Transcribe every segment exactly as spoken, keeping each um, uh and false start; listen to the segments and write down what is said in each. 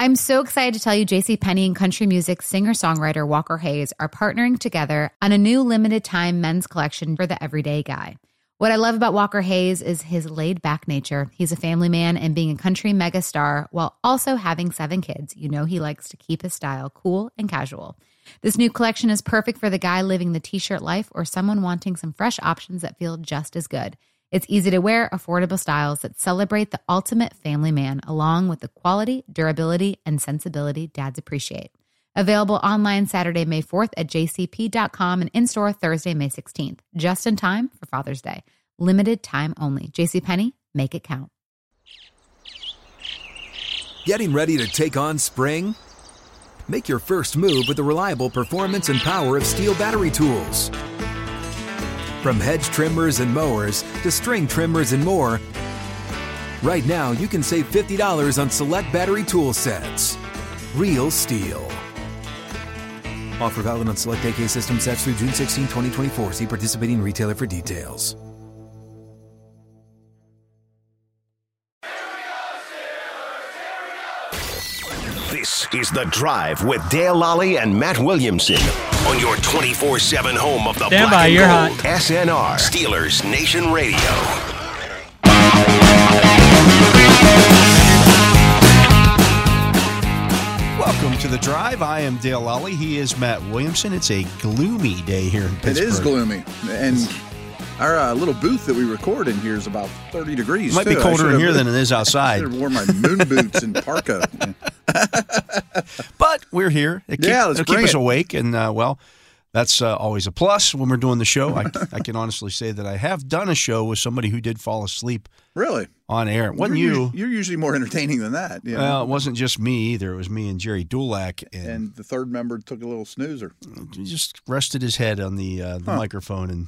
I'm so excited to tell you JCPenney and country music singer-songwriter Walker Hayes are partnering together on a new limited-time men's collection for the everyday guy. What I love about Walker Hayes is his laid-back nature. He's a family man, and being a country megastar while also having seven kids, you know he likes to keep his style cool and casual. This new collection is perfect for the guy living the t-shirt life or someone wanting some fresh options that feel just as good. It's easy to wear, affordable styles that celebrate the ultimate family man, along with the quality, durability, and sensibility dads appreciate. Available online Saturday, May fourth at j c p dot com and in-store Thursday, May sixteenth. Just in time for Father's Day. Limited time only. JCPenney, make it count. Getting ready to take on spring? Make your first move with the reliable performance and power of Steel battery tools. From hedge trimmers and mowers to string trimmers and more, right now you can save fifty dollars on select battery tool sets. Real Steel. Offer valid on select A K system sets through June sixteenth, twenty twenty-four. See participating retailer for details. This is The Drive with Dale Lally and Matt Williamson on your twenty-four seven home of the Stand Black by, and you're Gold hot. S N R Steelers Nation Radio. Welcome to The Drive. I am Dale Lally. He is Matt Williamson. It's a gloomy day here in Pittsburgh. It is gloomy. And our uh, little booth that we record in here is about thirty degrees. It might too. be colder in here than it is outside. I should have worn my moon boots and parka. But we're here. It keep, Yeah, let's it'll keep bring us it. awake, and uh, well, that's uh, always a plus when we're doing the show. I, I can honestly say that I have done a show with somebody who did fall asleep Really? on air. It wasn't you're, you. usually- You're usually more entertaining than that. You know? Well, it wasn't just me either. It was me and Jerry Dulac, and, And the third member took a little snoozer. he just rested his head on the uh, the Huh. microphone. And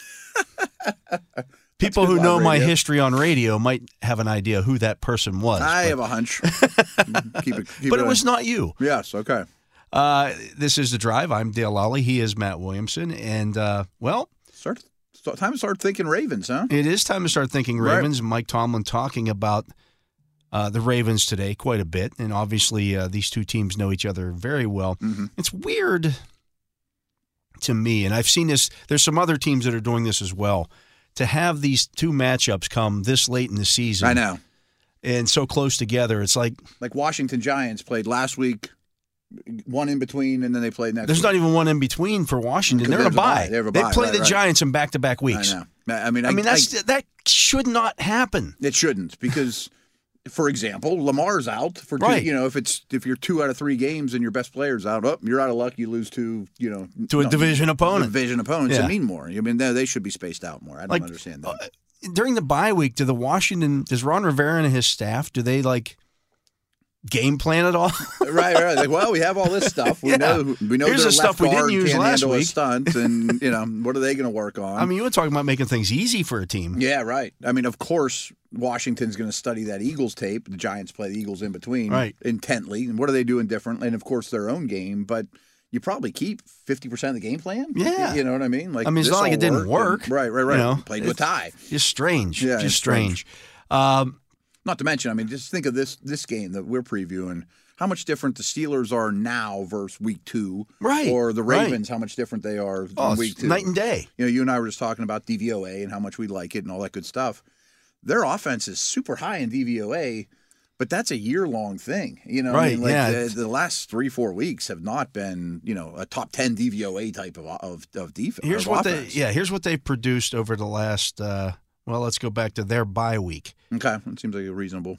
people good who live know my radio. history on radio might have an idea who that person was. I but, have a hunch. keep it. Keep but it on. was not you. Yes. Okay. Uh, this is The Drive. I'm Dale Lally. He is Matt Williamson. And, uh, well, Start. start- Time to start thinking Ravens, huh? it is time to start thinking Right. Ravens. Mike Tomlin talking about uh, the Ravens today quite a bit. And obviously, uh, these two teams know each other very well. Mm-hmm. It's weird to me, and I've seen this. There's some other teams that are doing this as well, to have these two matchups come this late in the season. I know. And so close together. It's like Like Washington Giants played last week, one in between, and then they played next there's week. not even one in between for Washington. Because They're in a there's a bye. bye. They have a They bye, play right, the right. Giants in back-to-back weeks. I know. I mean, I, I mean, that's that should not happen. It shouldn't, because, for example, Lamar's out for two, Right. you know, if it's if you're two out of three games and your best player's out, up, you're out of luck. You lose to you know To a division opponent. Division opponents Yeah. that mean more. I mean, they, they should be spaced out more. I don't Like, understand that. uh, during the bye week, do the Washington, does Ron Rivera and his staff, do they like game plan at all? right, right. Like, well, we have all this stuff. We Yeah. know we know Here's their the stuff left we didn't guard use can't last handle a week. stunt, and you know what are they going to work on? I mean, you were talking about making things easy for a team. Yeah, right. I mean, of course, Washington's going to study that Eagles tape. The Giants play the Eagles in between Right. intently. And what are they doing different? And, of course, their own game. But you probably keep fifty percent of the game plan. Yeah. You know what I mean? Like I mean, it's this not like all it didn't worked, work. and- right, right, right. You know, Played to a it's- tie. Just strange. Yeah, just it's strange. strange. Um, Not to mention, I mean, just think of this this game that we're previewing. How much different the Steelers are now versus week two. Right, Or the right. Ravens, how much different they are oh, in week it's two. night and day. You know, you and I were just talking about D V O A and how much we like it and all that good stuff. Their offense is super high in D V O A, but that's a year-long thing. You know, I Right, mean, like yeah. the, the last three, four weeks have not been, you know, a top ten D V O A type of of, of defense. Here's of what offense. they, yeah, here's what they've produced over the last, uh, well, let's go back to their bye week. Okay, that seems like a reasonable.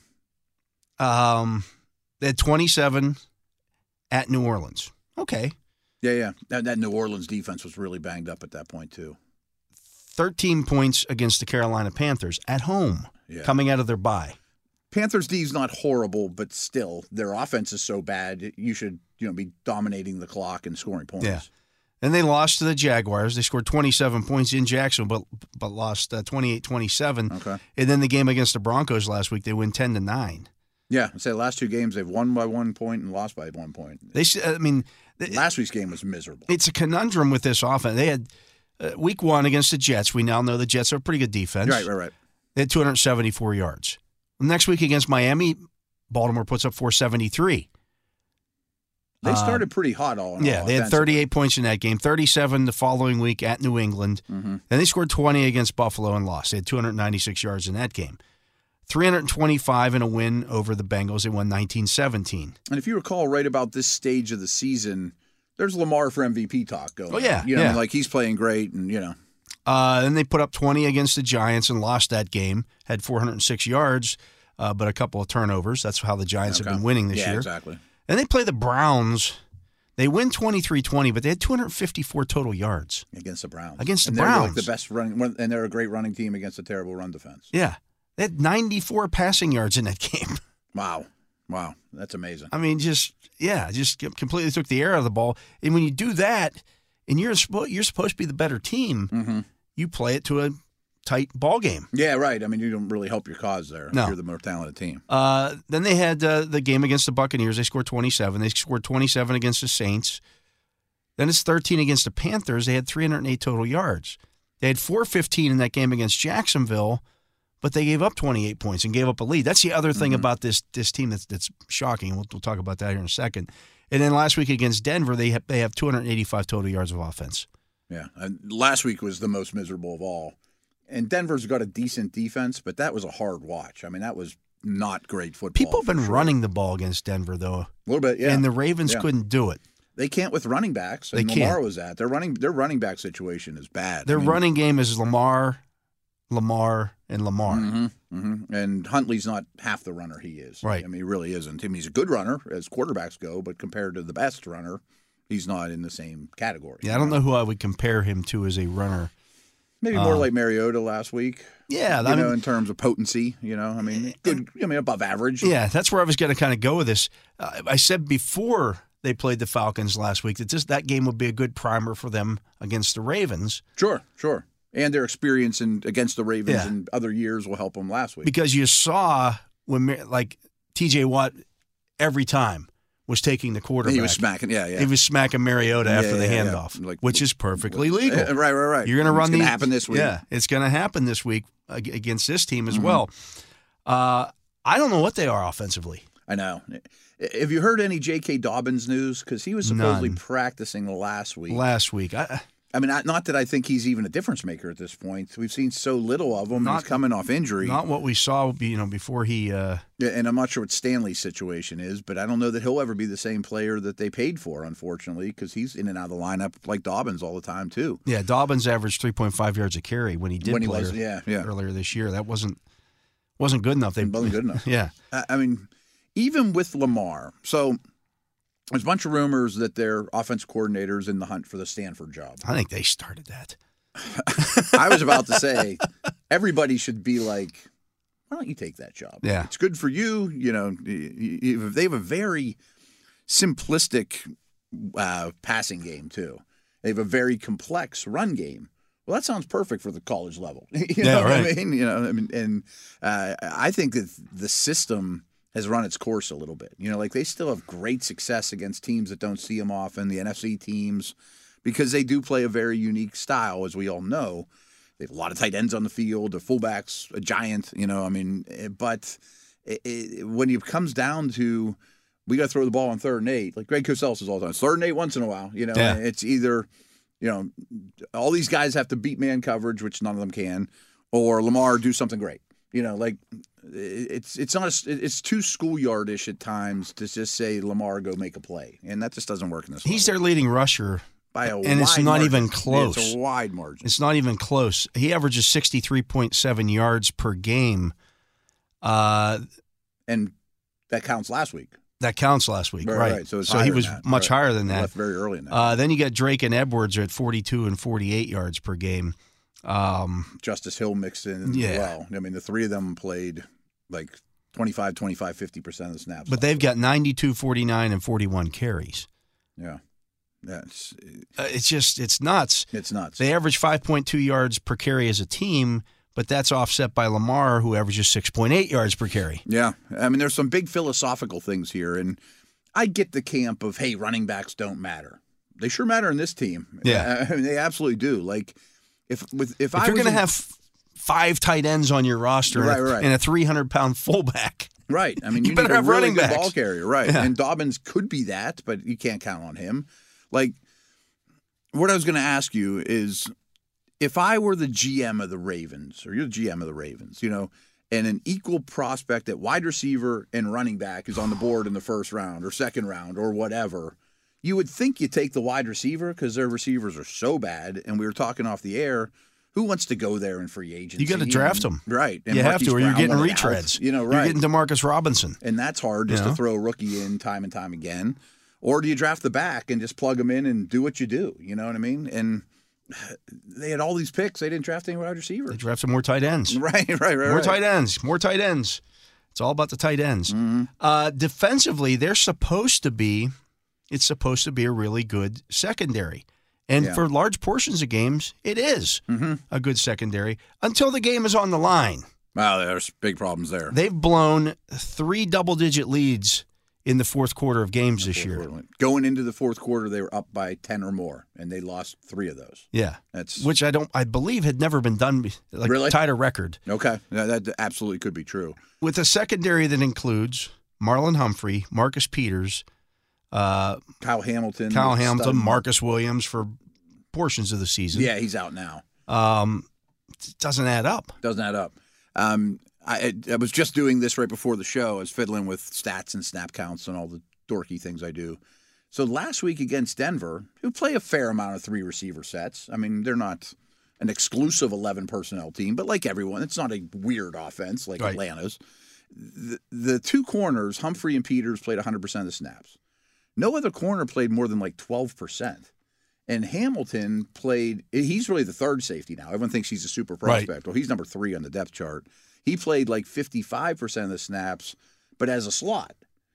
Um, they had twenty-seven at New Orleans. Okay. Yeah, yeah. That, that New Orleans defense was really banged up at that point too. thirteen points against the Carolina Panthers at home, Yeah. coming out of their bye. Panthers D's not horrible, but still, their offense is so bad. You should, you know, be dominating the clock and scoring points. Yeah. And they lost to the Jaguars. They scored twenty-seven points in Jacksonville, but but lost uh, twenty-eight twenty-seven. Okay. And then the game against the Broncos last week, they win ten to nine. Yeah, I'd say the last two games they've won by one point and lost by one point. They, s- I mean, it- Last week's game was miserable. it's a conundrum with this offense. They had uh, week one against the Jets. We now know the Jets are a pretty good defense. Right, right, right. They had two hundred seventy-four yards. Next week against Miami, Baltimore puts up four seventy-three. They started pretty hot all in Yeah, all, they had offensively. thirty-eight points in that game, thirty-seven the following week at New England. Mm-hmm. Then they scored twenty against Buffalo and lost. They had two hundred ninety-six yards in that game. three hundred twenty-five in a win over the Bengals. They won nineteen seventeen. And if you recall, right about this stage of the season, there's Lamar for M V P talk going. Oh, yeah, you know, yeah. like he's playing great, and you know, Uh, then they put up twenty against the Giants and lost that game. Had four hundred six yards, uh, but a couple of turnovers. That's how the Giants Okay. have been winning this yeah, year. exactly. And they play the Browns. They win twenty-three twenty, but they had two hundred fifty-four total yards. Against the Browns. Against the and they're Browns. like the best running, and they're a great running team against a terrible run defense. Yeah. They had ninety-four passing yards in that game. Wow, wow, that's amazing. I mean, just, yeah, just completely took the air out of the ball. And when you do that, and you're, suppo- you're supposed to be the better team, Mm-hmm. you play it to a tight ball game. Yeah, right. I mean, you don't really help your cause there. No. If you're the more talented team. Uh, then they had uh, the game against the Buccaneers. They scored twenty-seven. They scored twenty-seven against the Saints. Then it's thirteen against the Panthers. They had three hundred eight total yards. They had four fifteen in that game against Jacksonville, but they gave up twenty-eight points and gave up a lead. That's the other thing Mm-hmm. about this this team that's that's shocking. We'll, we'll talk about that here in a second. And then last week against Denver, they have, they have two hundred eighty-five total yards of offense. Yeah, and last week was the most miserable of all. And Denver's got a decent defense, but that was a hard watch. I mean, that was not great football. People have for been sure. running the ball against Denver, though. a little bit, yeah. And the Ravens Yeah. couldn't do it. They can't with running backs. And They Lamar can't. was at their running. Their running back situation is bad. Their I mean, running game is Lamar, Lamar, and Lamar. Mhm, mhm. And Huntley's not half the runner he is. Right. I mean, he really isn't. I mean, he's a good runner as quarterbacks go, but compared to the best runner, he's not in the same category. Yeah, I don't know who I would compare him to as a runner. Maybe more Um, like Mariota last week. Yeah, You I know, mean, in terms of potency. You know, I mean, good. I mean, above average. yeah, that's where I was going to kind of go with this. Uh, I said before they played the Falcons last week that just that game would be a good primer for them against the Ravens Sure, sure. And their experience in against the Ravens Yeah. in other years will help them last week. because you saw when Mar- like T J Watt every time was taking the quarterback. he was smacking. Yeah, yeah. He was smacking Mariota Yeah, after the yeah, yeah. handoff, Like- which is perfectly legal. Uh, right, right, right. You're going to run It's gonna the happen this week. Yeah, it's going to happen this week ag- against this team as Mhm. well. Uh, I don't know what they are offensively. I know. Have you heard any J K. Dobbins news? Because he was supposedly None. practicing last week. Last week, I, I mean, not, not that I think he's even a difference maker at this point. We've seen so little of him. Not- he's coming off injury. not what we saw, you know, before he. Uh, Yeah, and I'm not sure what Stanley's situation is, but I don't know that he'll ever be the same player that they paid for, unfortunately, because he's in and out of the lineup like Dobbins all the time, too. yeah, Dobbins averaged three point five yards a carry when he did When he play was- yeah, yeah. earlier this year. That wasn't wasn't good enough. They It wasn't good enough. Yeah, I I mean, even with Lamar, so there's a bunch of rumors that their offense coordinator's in the hunt for the Stanford job. I think they started that. I was about to say, everybody should be like, why don't you take that job? Yeah. It's good for you. You know, y- y- they have a very simplistic uh, passing game, too. They have a very complex run game. Well, that sounds perfect for the college level. you Yeah, know what I right. mean? You know, I mean, and uh, I think that the system has run its course a little bit. You know, like they still have great success against teams that don't see them often, the N F C teams, because they do play a very unique style, as we all know. They have a lot of tight ends on the field, the fullbacks, a giant, you know, I mean, but it, it, when it comes down to we got to throw the ball on third and eight, like Greg Cosell says all the time, third and eight once in a while, you know, Yeah. it's either, you know, all these guys have to beat man coverage, which none of them can, or Lamar do something great. You know, like it's it's not a, it's too schoolyardish at times to just say Lamar go make a play, and that just doesn't work in this. He's level. their leading rusher, by a and it's wide not margin. even close. It's a wide margin. It's not even close. He averages sixty-three point seven yards per game. Uh, And that counts last week. that counts last week, Right, right? right. So it's he higher was than that. much Right. higher than They that. left very early in that. Uh, then you got Drake and Edwards are at forty-two and forty-eight yards per game. Um, Justice Hill mixed in Yeah. as well. I mean, the three of them played like twenty-five, twenty-five, fifty percent of the snaps. but they've got ninety-two, forty-nine, and forty-one carries. Yeah. That's Uh, it's just, it's nuts. it's nuts. They average five point two yards per carry as a team, but that's offset by Lamar, who averages six point eight yards per carry. Yeah. I mean, there's some big philosophical things here. And I get the camp of, hey, running backs don't matter. They sure matter in this team. Yeah. I mean, they absolutely do. Like, if with if, If I you're was going to in- have five tight ends on your roster Right, and, a, right. and a three hundred pound fullback, Right. I mean, You you, better need a have really running good backs. ball carrier, right? Yeah. And Dobbins could be that, but you can't count on him. Like, what I was going to ask you is, if I were the G M of the Ravens, or you're the G M of the Ravens, you know, and an equal prospect at wide receiver and running back is on the board in the first round or second round or whatever, you would think you take the wide receiver because their receivers are so bad. And we were talking off the air. Who wants to go there in free agency? You got to draft them. Right. And you have Marquise to, or you're Brown getting wanted out. retreads. You know, right. You're getting DeMarcus Robinson. And that's hard just You know? to throw a rookie in time and time again. Or do you draft the back and just plug them in and do what you do? You know what I mean? And they had all these picks. They didn't draft any wide receivers. They drafted more tight ends. Right, right, right. More right. tight ends. More tight ends. It's all about the tight ends. Mm-hmm. Uh, defensively, they're supposed to be, it's supposed to be a really good secondary. And Yeah. for large portions of games, it is Mm-hmm. a good secondary until the game is on the line. Wow, there's big problems there. They've blown three double-digit leads in the fourth quarter of games this year. Going into the fourth quarter, they were up by ten or more, and they lost three of those. Yeah, That's which I don't, I believe had never been done, be- like Really? tied a record. okay. That, that absolutely could be true. With a secondary that includes Marlon Humphrey, Marcus Peters, uh, Kyle Hamilton. Kyle stud- Hamilton, Marcus Williams for portions of the season. Yeah, he's out now. Um, it doesn't add up. Doesn't add up. Um, I, I was just doing this right before the show. I was fiddling with stats and snap counts and all the dorky things I do. So last week against Denver, who play a fair amount of three receiver sets. I mean, they're not an exclusive eleven personnel team, but like everyone, it's not a weird offense like Right. Atlanta's. The, the two corners, Humphrey and Peters, played one hundred percent of the snaps. No other corner played more than like twelve percent. And Hamilton played, he's really the third safety now. Everyone thinks he's a super prospect. Right. Well, he's number three on the depth chart. He played like fifty-five percent of the snaps, but as a slot.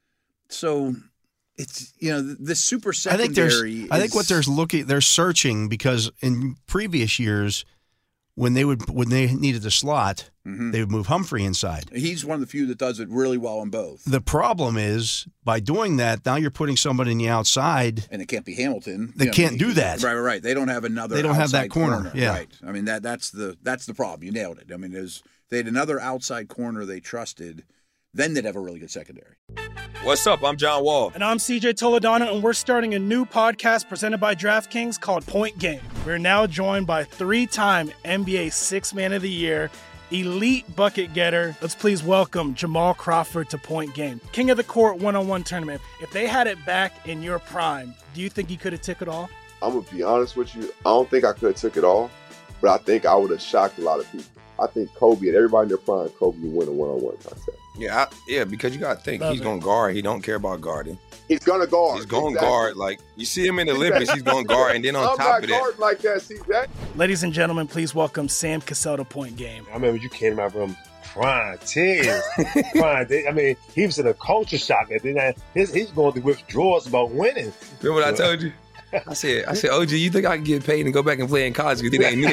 So it's, you know, the super I think there's, secondary. I think what is- they're looking, they're searching because in previous years, when they would, when they needed a slot, Mhm. they would move Humphrey inside. He's one of the few that does it really well on both. The problem is by doing that, now you're putting somebody in the outside. And it can't be Hamilton. They You know, can't he- do that. Right, right, right. They don't have another. They don't have that outside corner, yeah. Right. I mean that that's the that's the problem. You nailed it. I mean, there's they had another outside corner they trusted, then they'd have a really good secondary. What's up? I'm John Wall. And I'm C J Toledano, and we're starting a new podcast presented by DraftKings called Point Game. We're now joined by three-time N B A Sixth Man of the Year, elite bucket getter. Let's please welcome Jamal Crawford to Point Game. King of the Court one-on-one tournament. If they had it back in your prime, do you think you could have took it all? I'm going to be honest with you. I don't think I could have took it all, but I think I would have shocked a lot of people. I think Kobe and everybody in their prime, Kobe would win a one-on-one contest. Yeah, I, yeah, because you got to think Love he's it. going to guard. He don't care about guarding. He's going to guard. He's going to Exactly. guard. Like, you see him in the Olympics, he's going to guard. And then on I'm top not of that, guarding like that, C J. Ladies and gentlemen, please welcome Sam Cassell to Point Game. I remember you came to my room crying, tears, crying. They- I mean, he was in a culture shock. And then I, his, he's going through withdrawals about winning. remember what I told you? I said, I said, O G, you think I can get paid and go back and play in college because it ain't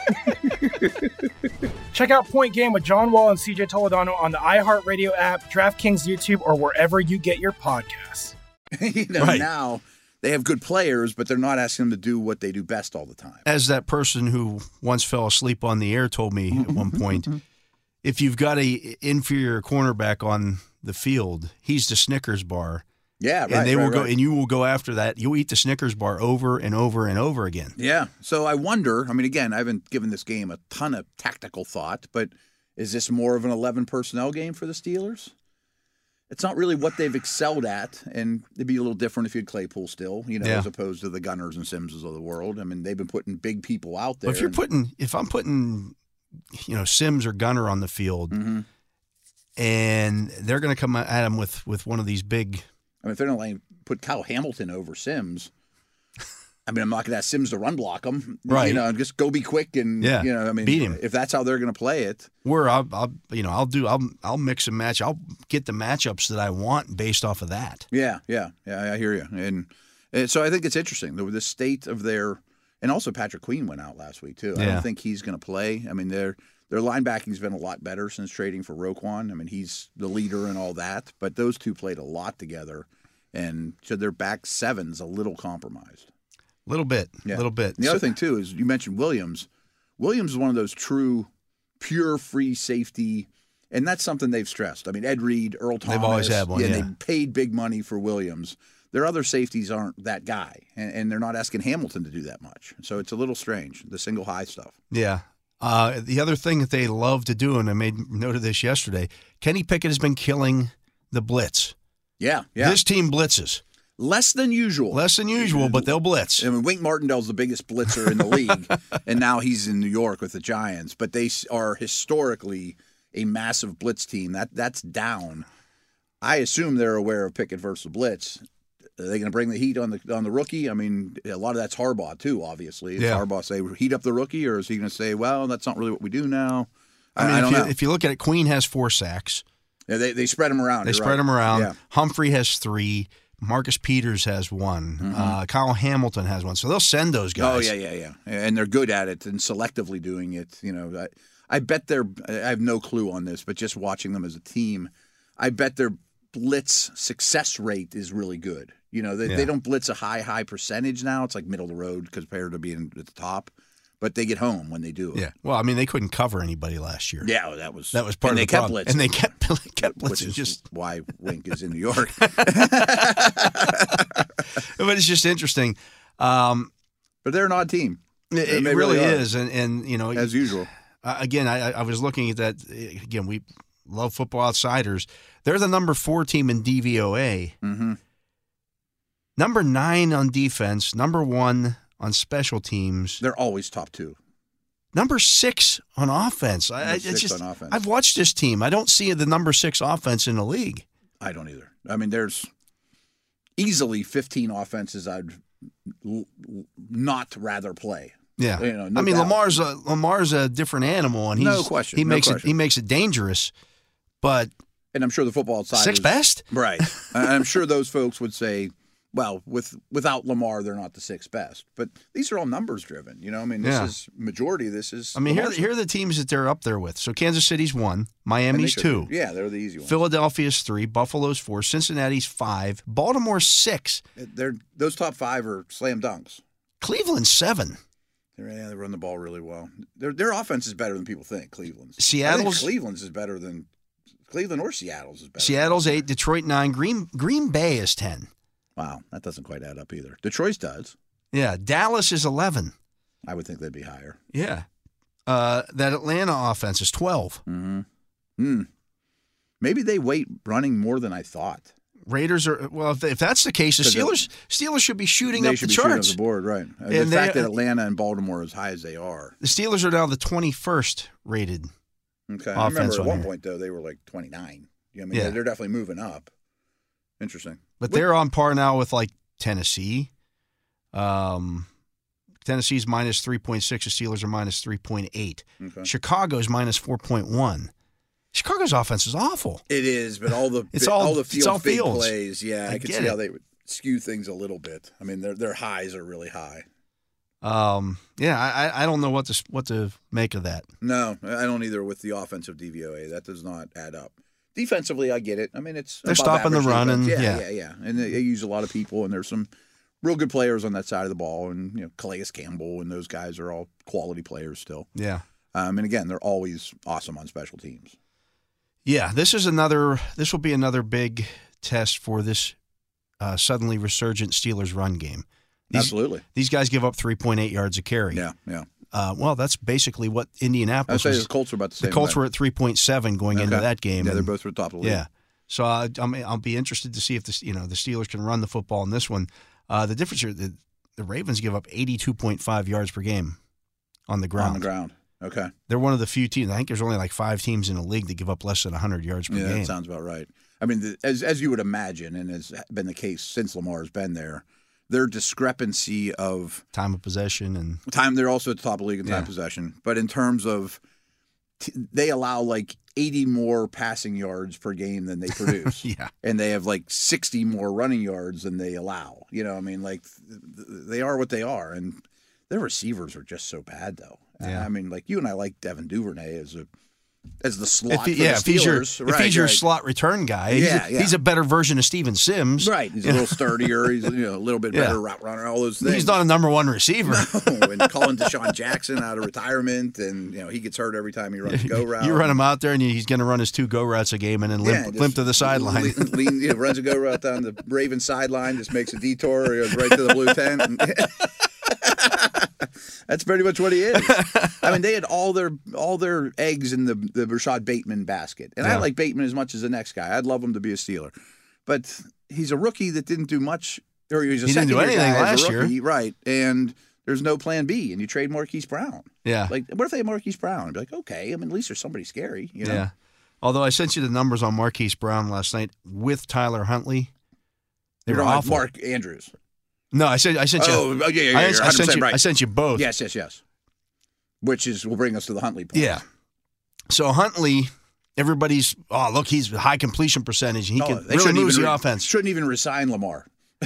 it? Check out Point Game with John Wall and C J Toledano on the iHeartRadio app, DraftKings YouTube, or wherever you get your podcasts. you know, Right. now they have good players, but they're not asking them to do what they do best all the time. As that person who once fell asleep on the air told me at one point, if you've got a inferior cornerback on the field, he's the Snickers bar. Yeah, right. and they right, will go, right. and you will go after that. You'll eat the Snickers bar over and over and over again. Yeah. So I wonder, I mean, again, I haven't given this game a ton of tactical thought, but is this more of an eleven personnel game for the Steelers? It's not really what they've excelled at, and it'd be a little different if you had Claypool still, you know, Yeah. as opposed to the Gunners and Simses of the world. I mean, they've been putting big people out there. But if you're and- putting, if I'm putting, you know, Sims or Gunner on the field, Mhm. and they're going to come at him with with one of these big. I mean, if they're not like put Kyle Hamilton over Sims, I mean, I'm not going to ask Sims to run block him, Right. You know, just go be quick and Yeah, you know, I mean, beat him. if that's how they're going to play it. Where I'll, I'll, you know, I'll do, I'll, I'll mix and match. I'll get the matchups that I want based off of that. Yeah, yeah, yeah. I hear you, and, and so I think it's interesting the, the state of their, and also Patrick Queen went out last week too. I Yeah. don't think he's going to play. I mean, their their linebacking's been a lot better since trading for Roquan. I mean, he's the leader and all that, but those two played a lot together, and so their back seven's a little compromised. A little bit, a Yeah. little bit. And the So- other thing too is you mentioned Williams. Williams is one of those true, pure free safety. And that's something they've stressed. I mean, Ed Reed, Earl Thomas. They've always had one, yeah. They paid big money for Williams. Their other safeties aren't that guy, and, and they're not asking Hamilton to do that much. So it's a little strange, the single high stuff. Yeah. Uh, the other thing that they love to do, and I made note of this yesterday, Kenny Pickett has been killing the blitz. Yeah, yeah. This team blitzes. Less than usual. Less than usual, but they'll blitz. I mean, Wink Martindale's the biggest blitzer in the league, and now he's in New York with the Giants. But they are historically a massive blitz team. That That's down. I assume they're aware of Pickett versus blitz. Are they going to bring the heat on the on the rookie? I mean, a lot of that's Harbaugh, too, obviously. Does yeah. Harbaugh say, heat up the rookie, or is he going to say, well, that's not really what we do now? I, I mean, I don't if you, know. if you look at it, Queen has four sacks. Yeah, they, they spread them around. They You're spread right. them around. Yeah. Humphrey has three. Marcus Peters has one. Mm-hmm. Uh, Kyle Hamilton has one. So they'll send those guys. Oh, yeah, yeah, yeah. And they're good at it and selectively doing it. You know, I, I bet they're – I have no clue on this, but just watching them as a team, I bet their blitz success rate is really good. You know, they, Yeah. they don't blitz a high, high percentage now. It's like middle of the road compared to being at the top. But they get home when they do it. Yeah. Well, I mean, they couldn't cover anybody last year. Yeah, that was That was part and of they the kept problem. blitzing. And they kept, kept blitzing. Which is just why Wink is in New York. But it's just interesting. Um, but they're an odd team. It, it They really, really are. is. And, and, you know, As usual. Uh, again, I, I was looking at that. Again, we love Football Outsiders. They're the number four team in D V O A. Mm-hmm. Number nine on defense. Number one on special teams. They're always top two. Number six on offense. I, Number it's six just, on offense. I've watched this team. I don't see the number six offense in the league. I don't either. I mean, there's easily fifteen offenses I'd l- l- not rather play. Yeah, You know, no I mean doubt. Lamar's a Lamar's a different animal, and he's, No question, he no makes question. it he makes it dangerous. But And I'm sure the football side sixth is- best, right? And I'm sure those folks would say, well, with without Lamar, they're not the sixth best. But these are all numbers driven. You know, I mean, this Yeah. is majority of this is. I mean, here, Lamar's. here are the teams that they're up there with. So Kansas City's one, And they Miami's should two, be. Yeah, they're the easy ones. Philadelphia's three, Buffalo's four, Cincinnati's five, Baltimore's six, They're those top five are slam dunks. Cleveland's seven. They're, yeah, they run the ball really well. Their their offense is better than people think. Cleveland's. Seattle's- I think Cleveland's is better than Cleveland or Seattle's is better. Seattle's eight, Detroit nine, Green Green Bay is ten. Wow, that doesn't quite add up either. Detroit's does. Yeah, Dallas is eleven. I would think they'd be higher. Yeah, uh, that Atlanta offense is twelve. Mm-hmm. Hmm. Maybe they wait running more than I thought. Raiders are well. If, if that's the case, the 'Cause Steelers Steelers should be shooting they up should the be shooting charts. up the board, right? Uh, the And fact they- that Atlanta and Baltimore are as high as they are. The Steelers are now the twenty-first rated. Okay. I remember Offense at on one here. point though they were like twenty-nine. You know, I mean, Yeah. they're, they're definitely moving up. Interesting. But they're on par now with like Tennessee. Um, Tennessee's minus three point six. The Steelers are minus three point eight. Okay. Chicago's minus four point one. Chicago's offense is awful. It is, but all the It's bit- all- all the it's field all big fields. plays, yeah, I I, can get see it. how they would skew things a little bit. I mean, their their highs are really high. Um, yeah, I, I don't know what to what to make of that. No, I don't either with the offensive D V O A. That does not add up. Defensively, I get it. I mean, it's They're above stopping the average run defense. and- yeah, yeah. yeah, yeah, and they, they use a lot of people, and there's some real good players on that side of the ball, and you know, Calais Campbell and those guys are all quality players still. Yeah. Um, and again, they're always awesome on special teams. Yeah, this is another. This will be another big test for this uh, suddenly resurgent Steelers run game. These, Absolutely. These guys give up three point eight yards a carry. Yeah, yeah. Uh, well, that's basically what Indianapolis I'd say was. the Colts are about the same. The Colts way. were at three point seven going into Okay. that game. Yeah, they're and- both at the top of the league. Yeah. So uh, I'm, I'll be interested to see if this, you know, the Steelers can run the football in this one. Uh, the difference here, the, the Ravens give up eighty-two point five yards per game on the ground. On the ground. Okay. They're one of the few teams. I think there's only like five teams in the league that give up less than one hundred yards per Yeah, game. that sounds about right. I mean, the, as as you would imagine, and has been the case since Lamar's been there, their discrepancy of Time of possession and time, they're also at the top of the league in time Yeah. possession. But in terms of, t- they allow like eighty more passing yards per game than they produce. yeah, And they have like sixty more running yards than they allow. You know, I mean, like th- th- they are what they are. And their receivers are just so bad, though. Yeah. I mean, like you and I like Devin Duvernay as a as the slot If he, for yeah, the if he's your, Steelers. if Right, he's your right. slot return guy, Yeah, he's, yeah. he's a better version of Steven Sims. Right. He's a little sturdier. He's you know, a little bit Yeah. better route runner, all those things. He's not a number one receiver. No, and calling Deshaun Jackson out of retirement, and you know he gets hurt every time he runs go route. You run him out there, and he's going to run his two go routes a game and then limp, Yeah, just limp to the sideline. Lean, lean, you know, runs a go route down the Ravens sideline, just makes a detour, goes right to the blue tent. And that's pretty much what he is. I mean, they had all their all their eggs in the the Rashad Bateman basket, and I Yeah. like Bateman as much as the next guy. I'd love him to be a Steeler, but he's a rookie that didn't do much, or he was a He didn't do second-year anything guy as a last year. rookie, right? And there's no plan B, and you trade Marquise Brown. Yeah. Like, what if they had Marquise Brown? I'd be like, okay, I mean, at least there's somebody scary, you know? Yeah. Although I sent you the numbers on Marquise Brown last night with Tyler Huntley. They You're were on awful. Mark Andrews. No, I sent I sent you. Oh, oh, yeah, yeah, yeah, I, you're I sent one hundred percent you. right. I sent you both. Yes, yes, yes. Which is will bring us to the Huntley point. Yeah. So Huntley, everybody's oh look, he's high completion percentage. He No, can they really shouldn't moves even the re- offense. Shouldn't even resign Lamar.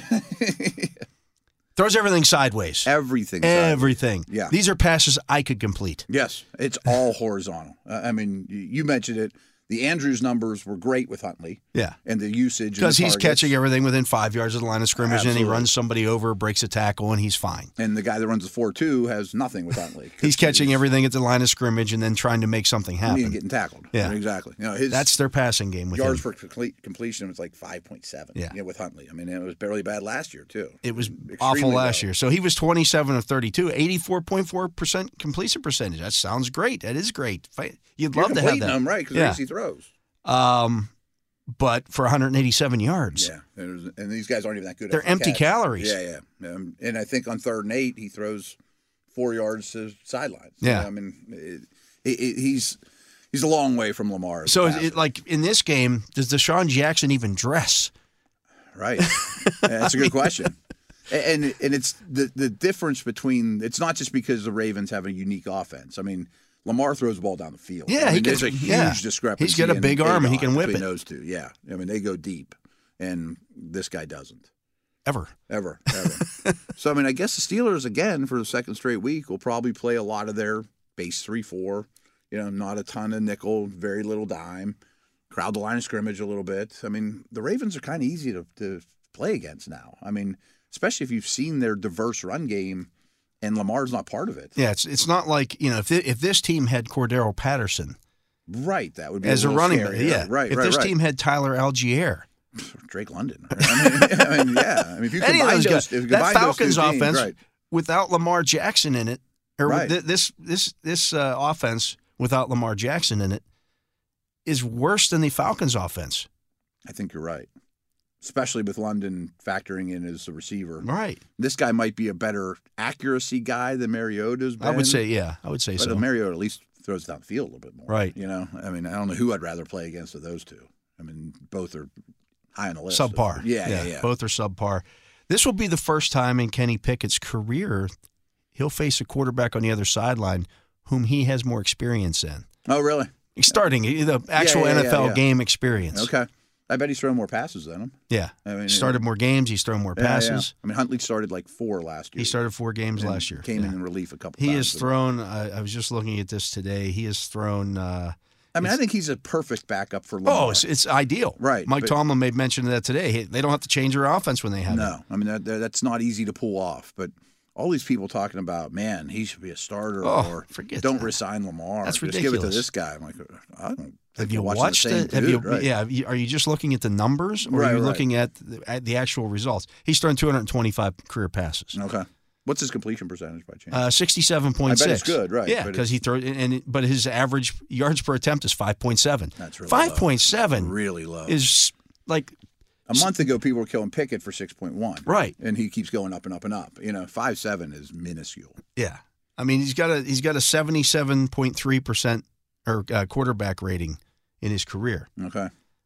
Throws everything sideways. Everything. Everything. Yeah. These are passes I could complete. Yes, it's all horizontal. Uh, I mean, you- you mentioned it. The Andrews numbers were great with Huntley. Yeah. And the usage. Because and the he's targets. catching everything within five yards of the line of scrimmage, and he Absolutely. runs somebody over, breaks a tackle, and he's fine. And the guy that runs the four two has nothing with Huntley. He's catching everything at the line of scrimmage and then trying to make something And happen. getting tackled. Yeah. Exactly. You know, his That's their passing game with yards him. per complete, completion was like five point seven. Yeah. You know, with Huntley. I mean, it was barely bad last year, too. It was Extremely awful last low. year. So he was twenty-seven of thirty-two, eighty-four point four percent completion percentage. That sounds great. That is great. You'd You're love to have completing that. them, right? Because Yeah. he throws. Um, but for one hundred eighty-seven yards. Yeah, and, it was- and these guys aren't even that good. They're after the empty catch. calories. Yeah, yeah. Um, and I think on third and eight, he throws four yards to sidelines. Yeah. You know, I mean, it, it, it, he's he's a long way from Lamar. as a So, passer. it, like in this game, does Deshaun Jackson even dress? Right. That's a good question. And and it's the the difference between it's not just because the Ravens have a unique offense. I mean, Lamar throws the ball down the field. Yeah, I mean, he there's can- a huge yeah. discrepancy. He's got a in big arm and he A D O can whip between it. those two. Yeah, I mean they go deep, and this guy doesn't Ever. ever ever. So I mean, I guess the Steelers again for the second straight week will probably play a lot of their base three four. You know, not a ton of nickel, very little dime. Crowd the line of scrimmage a little bit. I mean, the Ravens are kind of easy to, to play against now. I mean, especially if you've seen their diverse run game, and Lamar's not part of it. Yeah, it's it's not like, you know, if th- if this team had Cordero Patterson Right, that would be as a, a, little running scary. back, yeah. right, If right, this right. team had Tyler Algier, Drake London. I mean, I mean, yeah. I mean, if you any of combine those those, guys, if you that combine those Falcons two teams, offense right. without Lamar Jackson in it, or Right. th- this this this uh, offense without Lamar Jackson in it, is worse than the Falcons offense. I think you're right, especially with London factoring in as a receiver. Right. This guy might be a better accuracy guy than Mariota's been. I would say, yeah, I would say but so. Mariota at least throws down the field a little bit more. Right. You know, I mean, I don't know who I'd rather play against of those two. I mean, both are high on the list. Subpar. Yeah, yeah, yeah. Both are subpar. This will be the first time in Kenny Pickett's career he'll face a quarterback on the other sideline whom he has more experience in. Oh, really? Starting the actual yeah, yeah, N F L yeah. game experience. Okay. I bet he's thrown more passes than him. Yeah. I mean, started more games. He's thrown more Yeah, yeah. passes. I mean, Huntley started like four last year. He started four games and last year. Came Yeah. in in relief a couple He times. has thrown, I, I was just looking at this today, he has thrown. Uh, I mean, I think he's a perfect backup for Lamar. oh, it's, it's ideal. Right, Mike but- Tomlin made mention of that today. He- They don't have to change their offense when they have it. No, I mean that, that- that's not easy to pull off. But all these people talking about, man, he should be a starter, Oh, or forget don't that. resign Lamar. That's Just give it to ridiculous. this guy. I'm like, I don't. think Have you you're watching watched the same it? Have you? dude, right? Yeah. have you- Are you just looking at the numbers, or Right, are you right. looking at the, at the actual results? He's thrown two hundred twenty-five career passes, Okay. What's his completion percentage by chance? uh, sixty-seven point six. I bet it's good, right, Yeah, but because he throws, and it- but his average yards per attempt is five point seven. That's really low. five point seven really low. is like A month ago, people were killing Pickett for six point one. Right. And he keeps going up and up and up. You know, five seven is minuscule. yeah. I mean, he's got a he's got a seventy-seven point three percent or uh, quarterback rating in his career. Okay.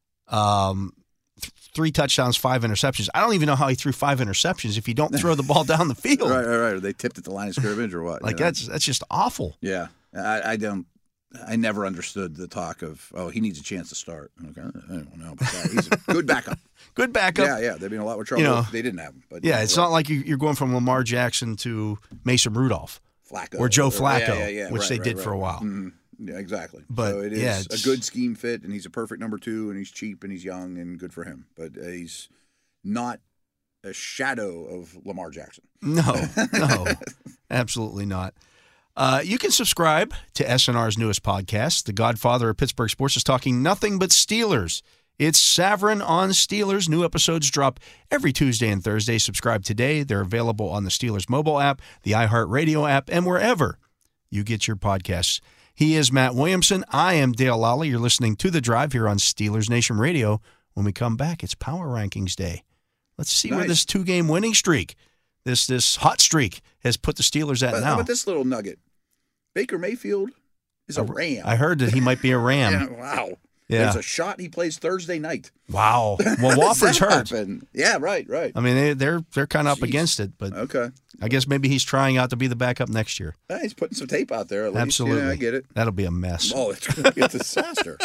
Um, th- three touchdowns, five interceptions. I don't even know how he threw five interceptions if you don't throw the ball down the field. Right, right, right. Are they tipped at the line of scrimmage or what? Like you know? that's that's just awful. Yeah. I, I don't. I never understood the talk of, oh, he needs a chance to start. Okay, I don't know about that. He's a good backup. Good backup. Yeah, yeah. They'd be in a lot more trouble You know, if they didn't have him. But Yeah, it's not like you- you're going from Lamar Jackson to Mason Rudolph Flacco or Joe Flacco, Yeah, yeah, yeah. which Right, they right, did right, for a right. while. Mhm. Yeah, exactly. But, so it is yeah, a it's- good scheme fit, and he's a perfect number two, and he's cheap, and he's young, and good for him. But uh, he's not a shadow of Lamar Jackson. No, no, absolutely not. Uh, you can subscribe to S N R's newest podcast. The Godfather of Pittsburgh Sports is talking nothing but Steelers. It's Savrin on Steelers. New episodes drop every Tuesday and Thursday. Subscribe today. They're available on the Steelers mobile app, the iHeartRadio app, and wherever you get your podcasts. He is Matt Williamson. I am Dale Lally. You're listening to The Drive here on Steelers Nation Radio. When we come back, it's Power Rankings Day. Let's see Nice. where this two-game winning streak, this this hot streak, has put the Steelers at But now. how about this little nugget? Baker Mayfield is a Ram. I heard that he might be a Ram. Yeah, wow. Yeah. There's a shot he plays Thursday night. Wow. Well, How does Wofford's that hurt. happen? Yeah, right, right. I mean, they, they're they're kind of up Jeez. against it, but Okay. I guess maybe he's trying out to be the backup next year. Yeah, he's putting some tape out there at least. Absolutely. Yeah, I get it. That'll be a mess. Oh, it's going to be a disaster.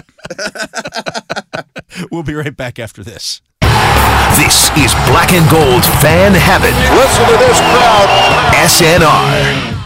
We'll be right back after this. This is Black and Gold Fan Heaven. Listen to this crowd. S N R.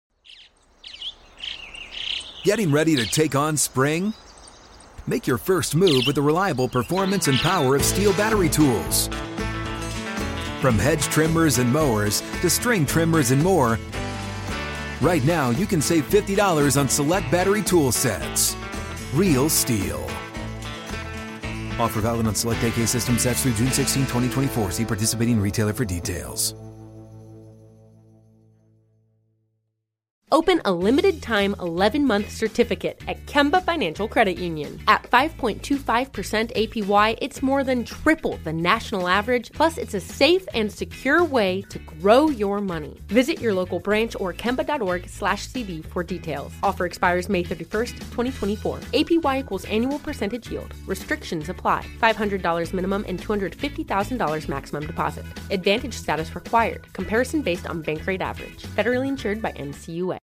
Getting ready to take on spring? Make your first move with the reliable performance and power of Steel battery tools. From hedge trimmers and mowers to string trimmers and more, right now you can save fifty dollars on select battery tool sets. Real Steel. Offer valid on select A K system sets through June sixteenth, twenty twenty-four. See participating retailer for details. Open a limited-time eleven-month certificate at Kemba Financial Credit Union. At five point two five percent A P Y, it's more than triple the national average, plus it's a safe and secure way to grow your money. Visit your local branch or kemba.org slash CD for details. Offer expires May thirty-first, twenty twenty-four. A P Y equals annual percentage yield. Restrictions apply. five hundred dollars minimum and two hundred fifty thousand dollars maximum deposit. Advantage status required. Comparison based on bank rate average. Federally insured by N C U A.